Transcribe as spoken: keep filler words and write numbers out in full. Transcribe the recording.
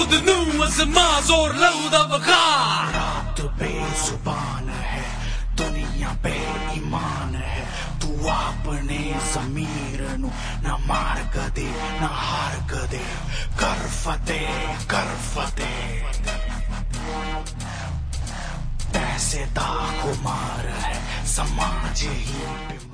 खुद नू अज़मा जोर लऊदा बखा। रात बेजुबान है, दुनिया पे ईमान है, तू अपने ज़मीर नू ना मार कदे ना हार कदे, कर फतेह कर फतेह। पैसे दा खुमार है, समाज ही